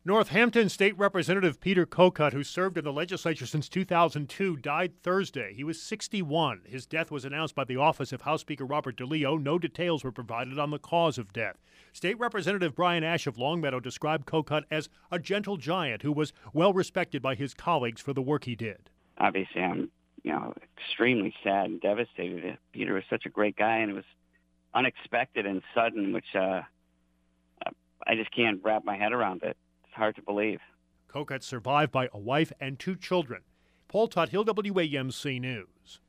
Northampton State Representative Peter Kokut, who served in the legislature since 2002, died Thursday. He was 61. His death was announced by the office of House Speaker Robert DeLeo. No details were provided on the cause of death. State Representative Brian Ash of Longmeadow described Kokut as a gentle giant who was well respected by his colleagues for the work he did. Obviously, I'm extremely sad and devastated. Peter was such a great guy, and it was unexpected and sudden, which I just can't wrap my head around it. Hard to believe. Kokut survived by a wife and 2 children. Paul Tuthill, WAMC News.